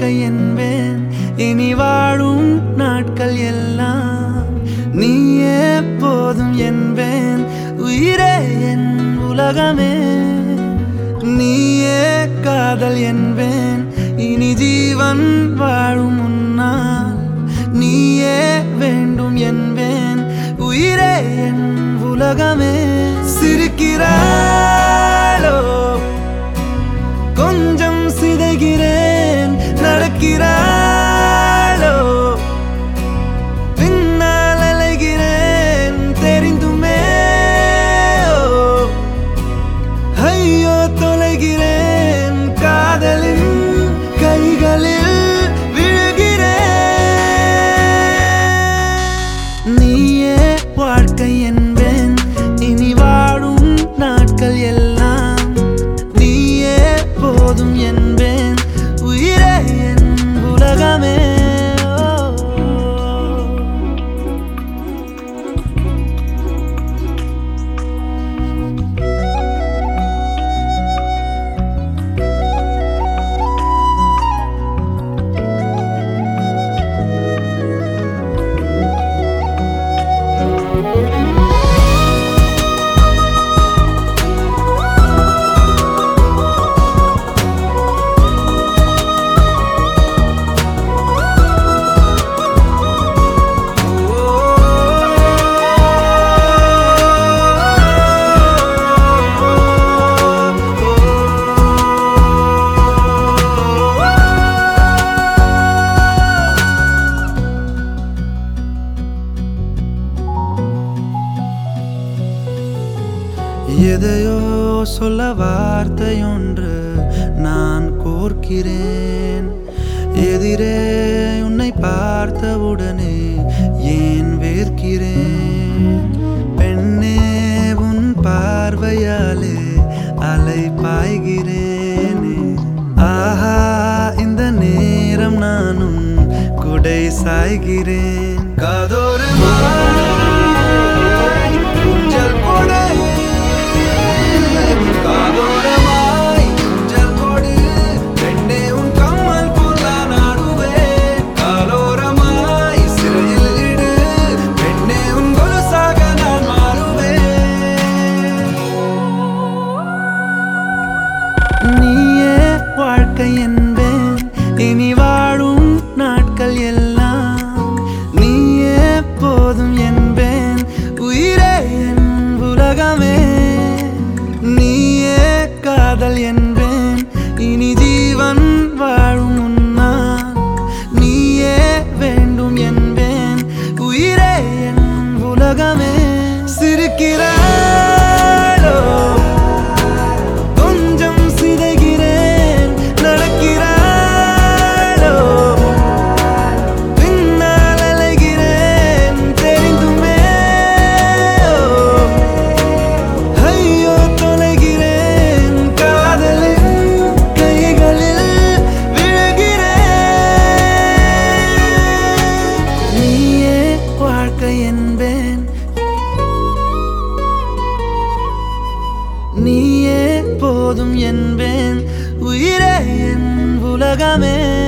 வாழ்க்கை என்பேன் இனி வாழும் நாட்கள் எல்லாம் நீயே போதும் என்பேன் உயிரே என் உலகமே நீயே காதல் என்பேன் இனி ஜீவன் வாழும் முன்னால் நீயே வேண்டும் என்பேன் உயிரே என் உலகமே சிரிக்கிறாளோ கொஞ்சம் சிதைகிறேன் நடக்கிறாளோ பின்னால் அலைகிறேன் தெரிந்துமே ஐயோ தொலைகிறேன் காதலின் கைகளில் விழுகிறேன் நீயே வாழ்க்கை என்பேன் இனி வாழும் நாட்கள் எல்லாம் நீயே போதும் என்பேன் உயிரே என் உலகமே எதையோ சொல்ல வார்த்தையொன்று நான் கோர்க்கிறேன் எதிரே உன்னை பார்த்தவுடனே ஏன் வேர்க்கிறேன் பெண்ணே உன் பார்வையாலே அலை பாய்கிறேனே ஆஹா இந்த நேரம் நானும் குடை சாய்கிறேன் காதோரமாய் ஊஞ்சல் கொடு காதோரமாய் ஊஞ்சல் கொடு பெண்ணே உன் கம்மல் போல நாடுவேன் காலோரமாய் சிறையில் இடு பெண்ணே உன் கொலுசாக நான் மாறுவேன் நீயே வாழ்க்கை என்பேன் இனி வாழும் நாட்கள் எல்லாம் நீயே போதும் என்பேன் உயிரே என் உலகமே நீயே காதல் என்பேன் இனி ஜீவன் வாழும் முன்னால் நீயே வேண்டும் என்பேன் உயிரே என் உலகமே சிரிக்கிறாளோ கொஞ்சம் சிதைகிறேன் நடக்கிறாளோ பின்னால் அலைகிறேன் தெரிந்துமே ஐயோ தொலைகிறேன் காதலின் கைகளில் விழுகிறேன் நீயே வாழ்க்கை என்பேன் நீயே போதும் என்பேன் உயிரே என் உலகமே